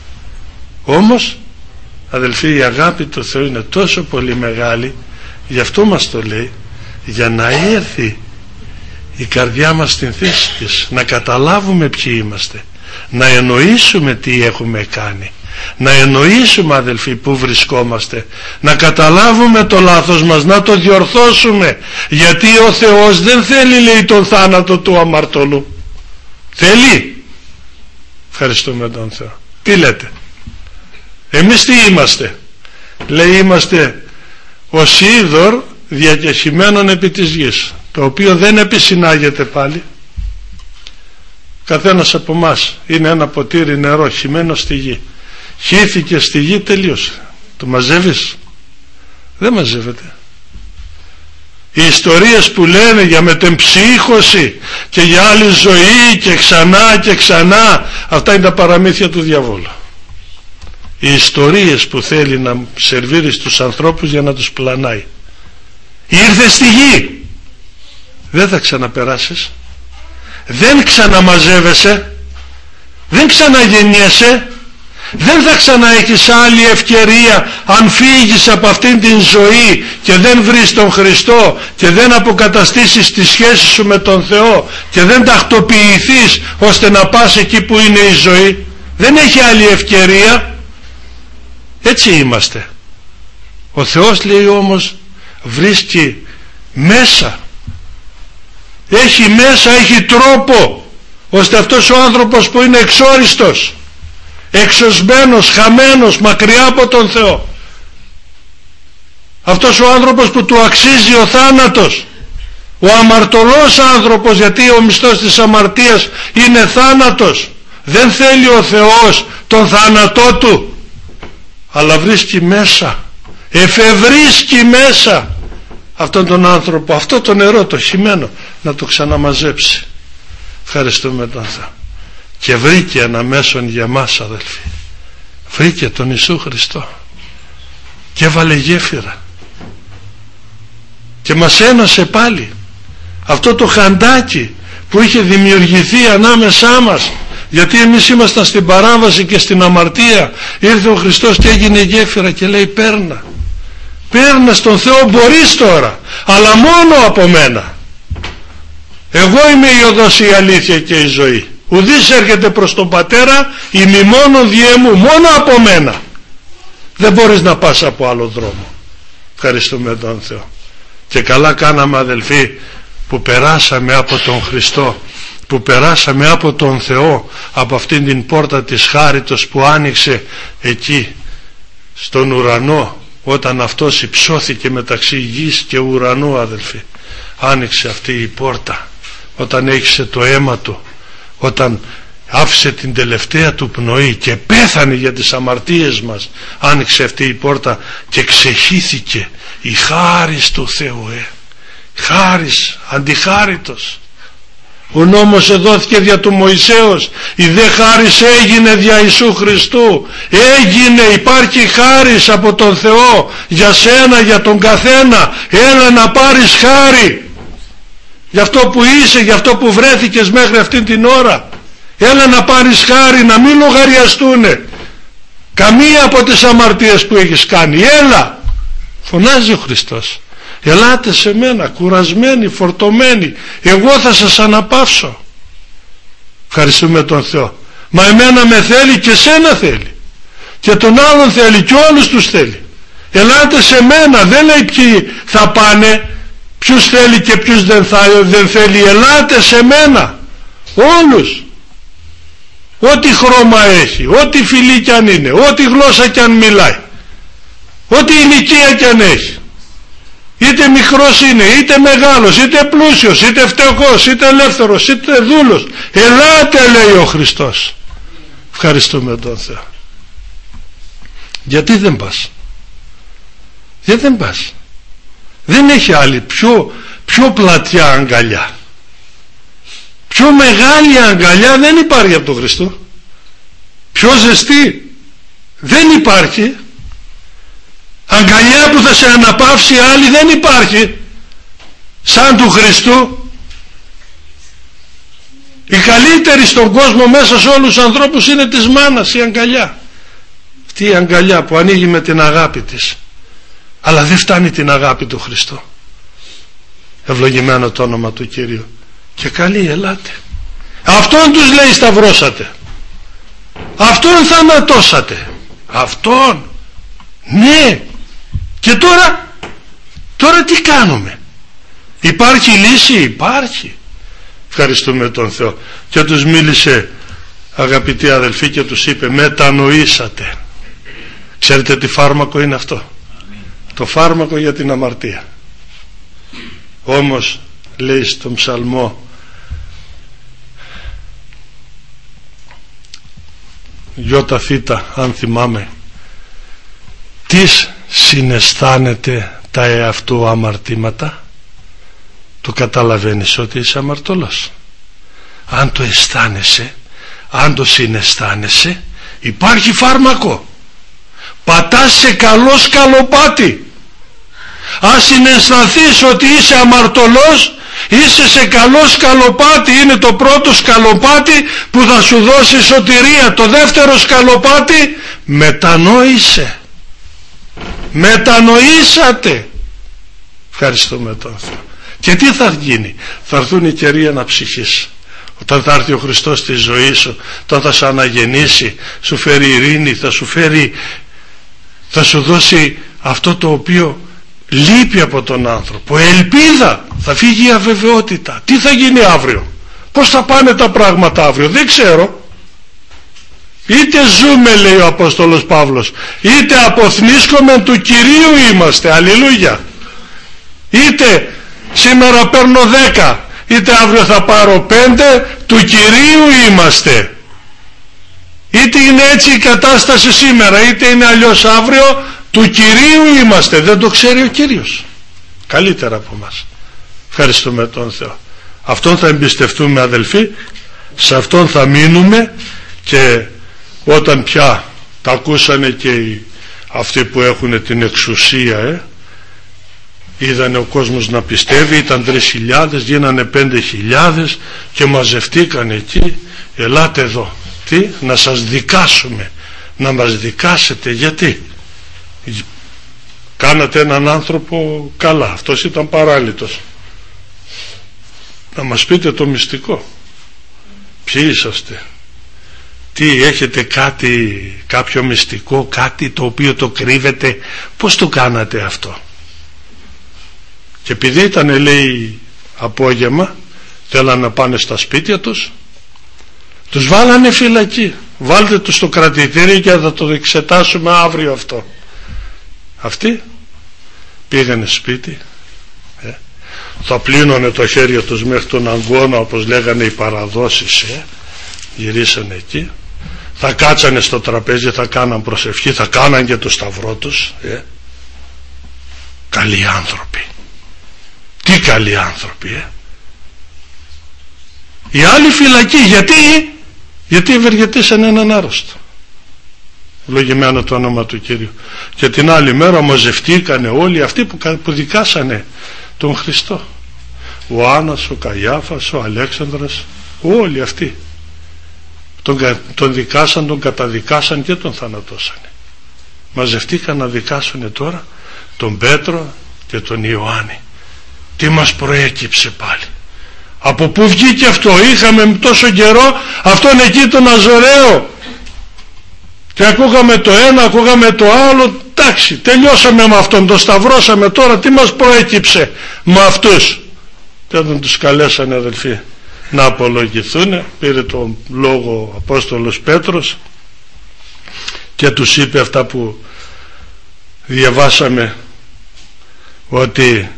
Όμως αδελφοί, η αγάπη του Θεού είναι τόσο πολύ μεγάλη, γι' αυτό μας το λέει, για να έρθει η καρδιά μας στην θέση της, να καταλάβουμε ποιοι είμαστε, να εννοήσουμε τι έχουμε κάνει, να εννοήσουμε αδελφοί που βρισκόμαστε, να καταλάβουμε το λάθος μας, να το διορθώσουμε, γιατί ο Θεός δεν θέλει, λέει, τον θάνατο του αμαρτωλού. Θέλει. Ευχαριστούμε τον Θεό. Τι λέτε? Εμείς τι είμαστε? Λέει είμαστε ως είδωρ διακεχημένων επί της γης, το οποίο δεν επισυνάγεται πάλι. Καθένας από μας είναι ένα ποτήρι νερό χυμένο στη γη. Χύθηκε στη γη, τελείωσε. Το μαζεύεις? Δεν μαζεύεται. Οι ιστορίες που λένε για μετεμψύχωση και για άλλη ζωή και ξανά και ξανά, αυτά είναι τα παραμύθια του διαβόλου. Οι ιστορίες που θέλει να σερβίρει στους ανθρώπους για να τους πλανάει. Ήρθε στη γη, δεν θα ξαναπεράσεις, δεν ξαναμαζεύεσαι, δεν ξαναγεννιέσαι, δεν θα ξανά έχεις άλλη ευκαιρία αν φύγεις από αυτήν την ζωή και δεν βρεις τον Χριστό και δεν αποκαταστήσεις τη σχέση σου με τον Θεό και δεν τακτοποιηθείς ώστε να πας εκεί που είναι η ζωή. Δεν έχει άλλη ευκαιρία. Έτσι είμαστε. Ο Θεός, λέει, όμως βρίσκει μέσα, έχει μέσα, έχει τρόπο, ώστε αυτός ο άνθρωπος που είναι εξόριστος, εξωσμένος, χαμένος, μακριά από τον Θεό, αυτός ο άνθρωπος που του αξίζει ο θάνατος, ο αμαρτωλός άνθρωπος, γιατί ο μισθός της αμαρτίας είναι θάνατος, δεν θέλει ο Θεός τον θάνατό του, αλλά βρίσκει μέσα, εφευρίσκει μέσα αυτόν τον άνθρωπο, αυτό το νερό το χυμένο, να το ξαναμαζέψει. Ευχαριστούμε τον Θεό. Και βρήκε ένα μέσον για μας, αδελφοί, βρήκε τον Ιησού Χριστό και έβαλε γέφυρα και μας ένωσε πάλι. Αυτό το χαντάκι που είχε δημιουργηθεί ανάμεσά μας, γιατί εμείς ήμασταν στην παράβαση και στην αμαρτία, ήρθε ο Χριστός και έγινε γέφυρα και λέει, παίρνα παίρνα στον Θεό, μπορείς τώρα, αλλά μόνο από μένα. Εγώ είμαι η οδός, η αλήθεια και η ζωή. Ουδής έρχεται προς τον Πατέρα ημί μόνον διέ μου, μόνο από μένα. Δεν μπορείς να πας από άλλο δρόμο. Ευχαριστούμε τον Θεό. Και καλά κάναμε, αδελφοί, που περάσαμε από τον Χριστό, που περάσαμε από τον Θεό, από αυτήν την πόρτα της χάριτος που άνοιξε εκεί στον ουρανό, όταν αυτός υψώθηκε μεταξύ γης και ουρανού, αδελφοί. Άνοιξε αυτή η πόρτα όταν έχισε το αίμα του, όταν άφησε την τελευταία του πνοή και πέθανε για τις αμαρτίες μας. Άνοιξε αυτή η πόρτα και ξεχύθηκε η χάρις του Θεού, ε. χάρις, αντιχάριτος. Ο νόμος εδόθηκε δια του Μωυσέως, η δε χάρις έγινε δια Ιησού Χριστού. Έγινε, υπάρχει χάρις από τον Θεό για σένα, για τον καθένα. Έλα να πάρεις χάρη για αυτό που είσαι, για αυτό που βρέθηκες μέχρι αυτήν την ώρα. Έλα να πάρεις χάρη, να μην λογαριαστούνε καμία από τις αμαρτίες που έχεις κάνει. Έλα, φωνάζει ο Χριστός. Ελάτε σε μένα, κουρασμένοι, φορτωμένοι, εγώ θα σας αναπαύσω. Ευχαριστούμε τον Θεό. Μα εμένα με θέλει και σένα θέλει, και τον άλλον θέλει και όλους τους θέλει. Ελάτε σε μένα, δεν λέει ποιοι θα πάνε, ποιους θέλει και ποιους δεν, θα, δεν θέλει. Ελάτε σε μένα όλους, ό,τι χρώμα έχει, ό,τι φιλί κι αν είναι, ό,τι γλώσσα κι αν μιλάει, ό,τι ηλικία κι αν έχει, είτε μικρός είναι, είτε μεγάλος, είτε πλούσιος, είτε φτωχός, είτε ελεύθερος, είτε δούλος. Ελάτε, λέει ο Χριστός. Ευχαριστούμε τον Θεό. Γιατί δεν πας? Γιατί δεν πας? Δεν έχει άλλη πιο, πιο πλατιά αγκαλιά, πιο μεγάλη αγκαλιά δεν υπάρχει από τον Χριστό. Πιο ζεστή δεν υπάρχει. Αγκαλιά που θα σε αναπαύσει άλλη δεν υπάρχει σαν του Χριστού. Η καλύτερη στον κόσμο μέσα σε όλους τους ανθρώπους είναι της μάνας η αγκαλιά. Αυτή η αγκαλιά που ανοίγει με την αγάπη της, αλλά δεν φτάνει την αγάπη του Χριστού. Ευλογημένο το όνομα του Κυρίου. Και καλή, ελάτε. Αυτόν τους λέει σταυρώσατε, αυτόν θανατώσατε, αυτόν. Ναι. Και τώρα, τώρα τι κάνουμε? Υπάρχει λύση? Υπάρχει. Ευχαριστούμε τον Θεό. Και τους μίλησε, αγαπητοί αδελφοί, και τους είπε, μετανοήσατε. Ξέρετε τι φάρμακο είναι αυτό? Το φάρμακο για την αμαρτία. Όμως λέει στον ψαλμό γιώτα θήτα, αν θυμάμαι, τις συναισθάνεται τα εαυτού αμαρτήματα? Το καταλαβαίνεις ότι είσαι αμαρτωλός? Αν το αισθάνεσαι, αν το συναισθάνεσαι, υπάρχει φάρμακο. Πατάς σε καλό σκαλοπάτι. Αν συναισθανθείς ότι είσαι αμαρτωλός, είσαι σε καλό σκαλοπάτι. Είναι το πρώτο σκαλοπάτι που θα σου δώσει σωτηρία. Το δεύτερο σκαλοπάτι, μετανόησε. Μετανοήσατε. Ευχαριστούμε τον Θεό. Και τι θα γίνει? Θα έρθουν οι καιροί αναψυχής. Όταν θα έρθει ο Χριστός στη ζωή σου, όταν θα σε αναγεννήσει, σου φέρει ειρήνη, θα σου φέρει, θα σου δώσει αυτό το οποίο λείπει από τον άνθρωπο. Ελπίδα. Θα φύγει η αβεβαιότητα. Τι θα γίνει αύριο, πώς θα πάνε τα πράγματα αύριο, δεν ξέρω. Είτε ζούμε, λέει ο Απόστολος Παύλος, είτε αποθνίσκομεν του Κυρίου είμαστε. Αλληλούια. Είτε σήμερα παίρνω δέκα, είτε αύριο θα πάρω πέντε, του Κυρίου είμαστε. Είτε είναι έτσι η κατάσταση σήμερα, είτε είναι αλλιώς αύριο, του Κυρίου είμαστε. Δεν το ξέρει ο Κύριος καλύτερα από μας. Ευχαριστούμε τον Θεό. Αυτόν θα εμπιστευτούμε, αδελφοί, σε αυτόν θα μείνουμε, και όταν πια τα ακούσανε και οι, αυτοί που έχουν την εξουσία, ε, είδανε ο κόσμος να πιστεύει, ήταν τρεις χιλιάδες, γίνανε πέντε χιλιάδες και μαζευτήκαν εκεί. Ελάτε εδώ. Τι, να σας δικάσουμε, να μας δικάσετε. Γιατί? Κάνατε έναν άνθρωπο καλά, αυτός ήταν παράλυτος. Να μας πείτε το μυστικό. Ποιοι είσαστε? Τι έχετε, κάτι, κάποιο μυστικό, κάτι το οποίο το κρύβετε? Πώς το κάνατε αυτό? Και επειδή ήταν, λέει, απόγευμα, θέλαν να πάνε στα σπίτια τους, τους βάλανε φυλακή. Βάλτε τους στο κρατητήριο και θα το εξετάσουμε αύριο αυτό. Αυτοί πήγανε σπίτι, ε, θα πλύνωνε το χέρι τους μέχρι τον αγκώνα, όπως λέγανε οι παραδόσεις, ε, γυρίσανε εκεί, θα κάτσανε στο τραπέζι, θα κάναν προσευχή, θα κάναν και το σταυρό τους, ε. Καλοί άνθρωποι. Τι καλοί άνθρωποι, ε. Οι άλλοι φυλακή. Γιατί? Γιατί ευεργετήσαν έναν άρρωστο. Ευλογημένο το όνομα του Κύριου. Και την άλλη μέρα μαζευτήκανε όλοι αυτοί που, που δικάσανε τον Χριστό. Ο Άννας, ο Καϊάφας, ο Αλέξανδρας, όλοι αυτοί τον, τον δικάσαν, τον καταδικάσαν και τον θανατώσανε. Μαζευτήκαν να δικάσουν τώρα τον Πέτρο και τον Ιωάννη. Τι μας προέκυψε πάλι? Από πού βγήκε αυτό? Είχαμε τόσο καιρό αυτόν εκεί τον Αζωραίο και ακούγαμε το ένα, ακούγαμε το άλλο. Εντάξει, τελειώσαμε με αυτόν, τον σταυρώσαμε. Τώρα τι μας προέκυψε με αυτούς? Και όταν τους καλέσανε, αδελφοί, να απολογηθούν, πήρε τον λόγο ο Απόστολος Πέτρος και τους είπε αυτά που διαβάσαμε, ότι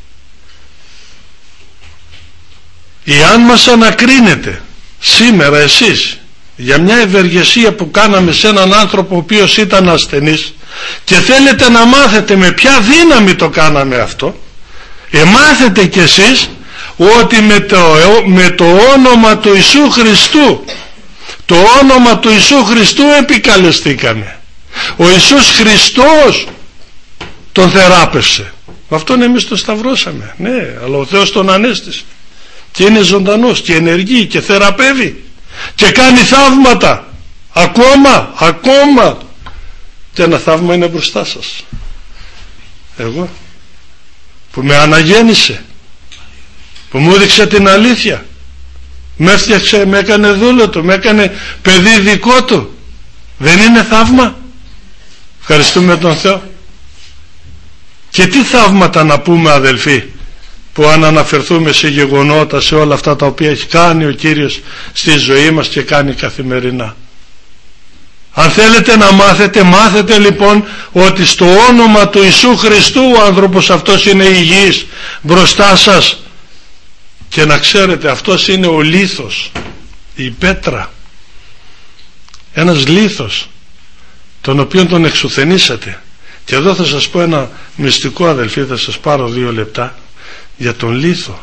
εάν μας ανακρίνετε σήμερα εσείς για μια ευεργεσία που κάναμε σε έναν άνθρωπο ο οποίος ήταν ασθενής και θέλετε να μάθετε με ποια δύναμη το κάναμε αυτό, εμάθετε κι εσείς ότι με το, με το όνομα του Ιησού Χριστού, το όνομα του Ιησού Χριστού επικαλεστήκαμε. Ο Ιησούς Χριστός τον θεράπευσε. Αυτόν εμείς τον σταυρώσαμε, ναι, αλλά ο Θεός τον ανέστησε και είναι ζωντανός και ενεργεί και θεραπεύει και κάνει θαύματα ακόμα, ακόμα. Και ένα θαύμα είναι μπροστά σας. Εγώ που με αναγέννησε, που μου έδειξε την αλήθεια, με έφτιαξε, με έκανε δούλο του, με έκανε παιδί δικό του. Δεν είναι θαύμα? Ευχαριστούμε τον Θεό. Και τι θαύματα να πούμε, αδελφοί, που αν αναφερθούμε σε γεγονότα, σε όλα αυτά τα οποία έχει κάνει ο Κύριος στη ζωή μας και κάνει καθημερινά. Αν θέλετε να μάθετε, μάθετε λοιπόν ότι στο όνομα του Ιησού Χριστού ο άνθρωπος αυτός είναι υγιής μπροστά σας. Και να ξέρετε, αυτός είναι ο λίθος, η πέτρα, ένας λίθος τον οποίον τον εξουθενήσατε. Και εδώ θα σας πω ένα μυστικό, αδελφοί, θα σας πάρω δύο λεπτά για τον λίθο.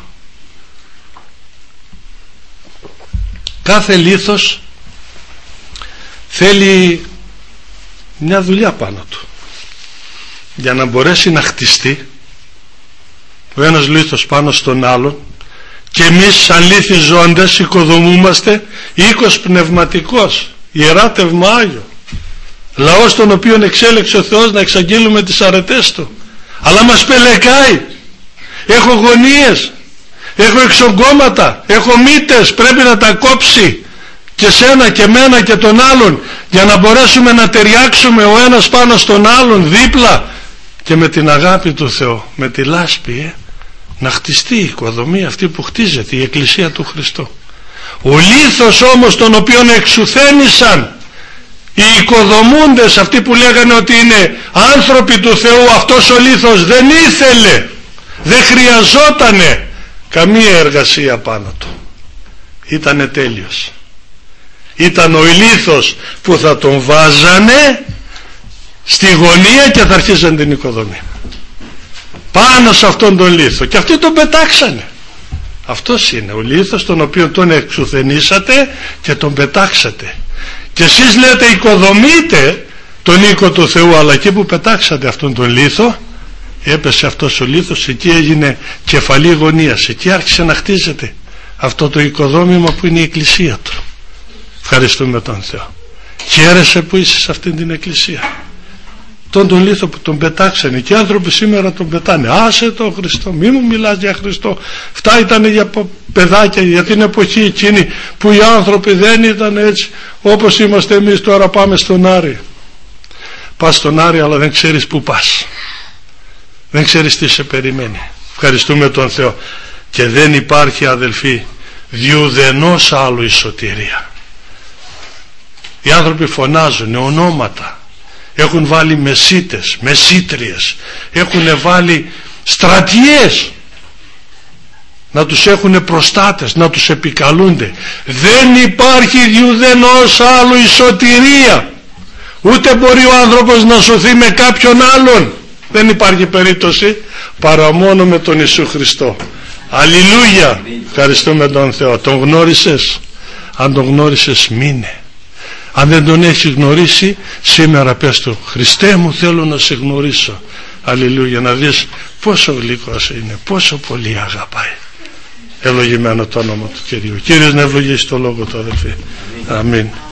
Κάθε λίθος θέλει μια δουλειά πάνω του για να μπορέσει να χτιστεί ο ένας λίθος πάνω στον άλλον. Και εμείς σαν λίθοι ζώντες οικοδομούμαστε οίκος πνευματικός, ιεράτευμα Άγιο, λαός τον οποίον εξέλεξε ο Θεός να εξαγγείλουμε τις αρετές του. Αλλά μας πελεκάει. Έχω γωνίες, έχω εξογκώματα, έχω μύτες, πρέπει να τα κόψει και σένα και μένα και τον άλλον για να μπορέσουμε να ταιριάξουμε ο ένας πάνω στον άλλον δίπλα και με την αγάπη του Θεού, με τη λάσπη, ε, να χτιστεί η οικοδομή αυτή που χτίζεται, η Εκκλησία του Χριστού. Ο λίθος όμως τον οποίον εξουθένησαν οι οικοδομούντες, αυτοί που λέγανε ότι είναι άνθρωποι του Θεού, αυτός ο λίθος δεν ήθελε, δεν χρειαζότανε καμία εργασία πάνω του. Ήτανε τέλειος. Ήταν ο λίθος που θα τον βάζανε στη γωνία και θα αρχίζαν την οικοδομή πάνω σε αυτόν τον λίθο, και αυτοί τον πετάξανε. Αυτός είναι ο λίθος τον οποίο τον εξουθενήσατε και τον πετάξατε, και εσείς λέτε οικοδομείτε τον οίκο του Θεού, αλλά εκεί που πετάξατε αυτόν τον λίθο, έπεσε αυτός ο λίθος, εκεί έγινε κεφαλή γωνίας, εκεί άρχισε να χτίζεται αυτό το οικοδόμημα που είναι η Εκκλησία του. Ευχαριστούμε τον Θεό. Χαίρεσαι που είσαι σε αυτήν την Εκκλησία. Τον τον λίθο που τον πετάξανε, και οι άνθρωποι σήμερα τον πετάνε. Άσε το Χριστό, μη μου μιλάς για Χριστό. Αυτά ήταν για παιδάκια, για την εποχή εκείνη που οι άνθρωποι δεν ήταν έτσι όπως είμαστε εμείς τώρα. Πάμε στον Άρη. Πας στον Άρη, αλλά δεν ξέρεις που πας, δεν ξέρεις τι σε περιμένει. Ευχαριστούμε τον Θεό. Και δεν υπάρχει, αδελφοί, διουδενός άλλου η σωτηρία. Οι άνθρωποι φωνάζουν ονόματα, έχουν βάλει μεσίτες, μεσίτριες, έχουν βάλει στρατιές να τους έχουν προστάτες, να τους επικαλούνται. Δεν υπάρχει διουδενός άλλου η σωτηρία. Ούτε μπορεί ο άνθρωπος να σωθεί με κάποιον άλλον. Δεν υπάρχει περίπτωση παρά μόνο με τον Ιησού Χριστό. Αλληλούια. Ευχαριστούμε τον Θεό. Τον γνώρισες? Αν τον γνώρισες, μείνε. Αν δεν τον έχεις γνωρίσει, σήμερα πες του: Χριστέ μου, θέλω να σε γνωρίσω. Αλληλούια. Να δεις πόσο γλυκός είναι, πόσο πολύ αγαπάει. Ευλογημένο το όνομα του Κυρίου. Κύριος να ευλογήσει το λόγο του, αδελφοί. Αμήν.